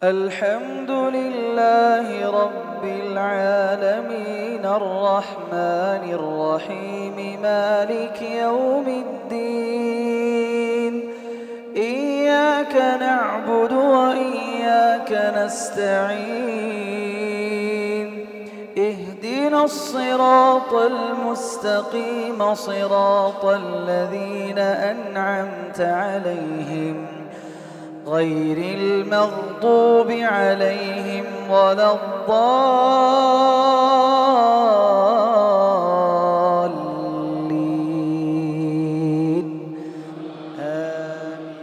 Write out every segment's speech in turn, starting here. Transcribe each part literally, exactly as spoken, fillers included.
الحمد لله رب العالمين الرحمن الرحيم مالك يوم الدين إياك نعبد وإياك نستعين اهدنا الصراط المستقيم صراط الذين أنعمت عليهم غير المغضوب عليهم ولا الضالين آمين.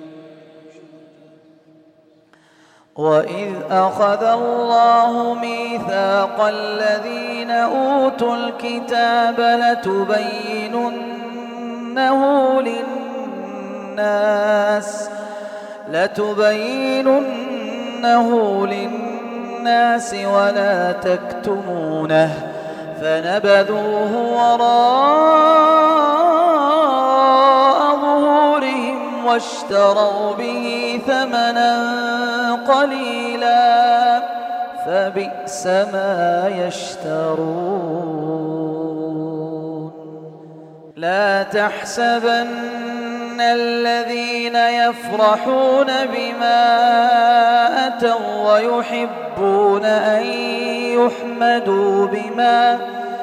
وإذ أخذ الله ميثاق الذين أوتوا الكتاب لتبيننه للناس لتبيننه للناس ولا تكتمونه فنبذوه وراء ظهورهم واشتروا به ثمنا قليلا فبئس ما يشترون. لا تحسبن الذين يفرحون بما أتوا ويحبون أن يحمدوا بما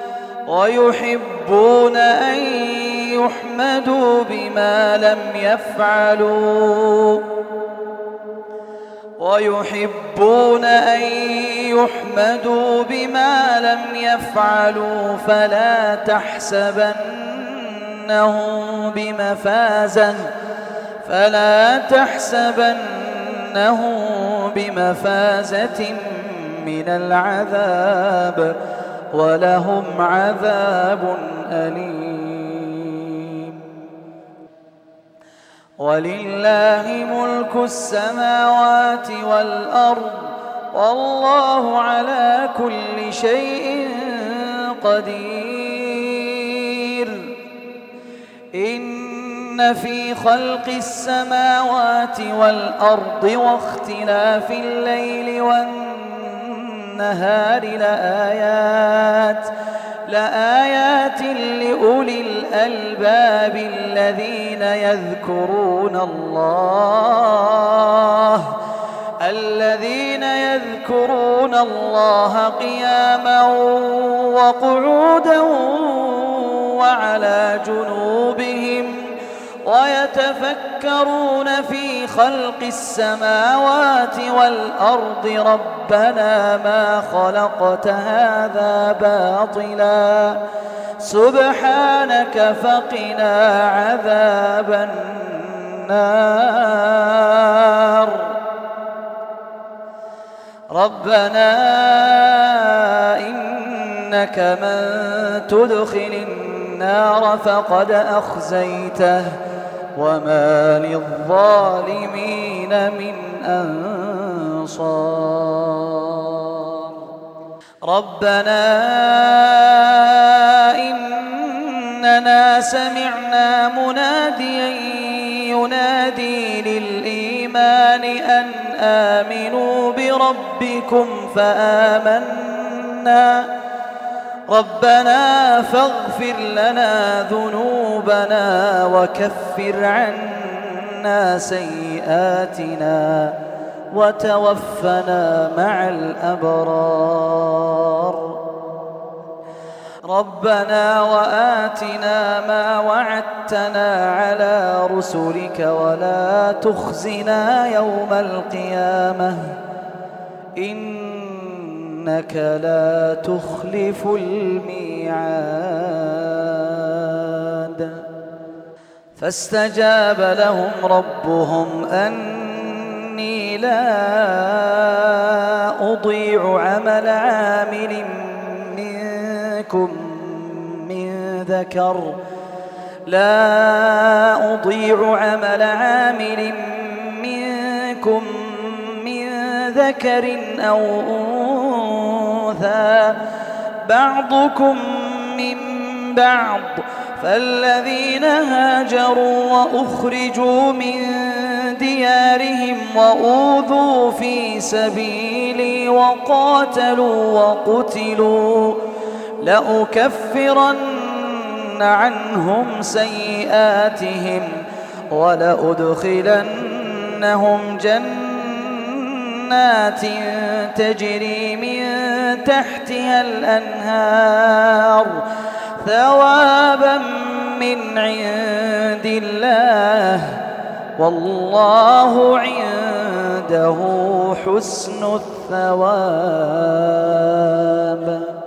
ويحبون أن يحمدوا بما لم يفعلوا ويحبون أن يحمدوا بما لم يفعلوا فلا تحسبن تحسبنهم بمفازة فلا تحسبنهم بمفازة من العذاب ولهم عذاب أليم. ولله ملك السماوات والأرض والله على كل شيء قدير. إن في خلق السماوات والأرض واختلاف الليل والنهار لآيات لآيات لأولي الألباب الذين يذكرون الله الذين يذكرون الله قياما وقعودا وعلى جنوبهم ويتفكرون في خلق السماوات والأرض ربنا ما خلقت هذا باطلا سبحانك فقنا عذاب النار. ربنا إنك من تدخل النار فقد أخزيته وما للظالمين من أنصار. ربنا إننا سمعنا مناديا ينادي للإيمان أن آمنوا بربكم فآمنا ربنا فاغفر لنا ذنوبنا وكفر عنا سيئاتنا وتوفنا مع الأبرار. ربنا وآتنا ما وعدتنا على رسلك ولا تخزنا يوم القيامة إنك لا تخلف الميعاد. فاستجاب لهم ربهم أني لا أضيع عمل عامل منكم من ذكر لا أضيع عمل عامل منكم من ذكر أو أنثى بعضكم من بعض فالذين هاجروا وأخرجوا من ديارهم وأوذوا في سبيلي وقاتلوا وقتلوا لأكفرن عنهم سيئاتهم ولأدخلنهم جنات تجري من تحتها الأنهار ثوابا من عند الله والله عنده حسن الثواب.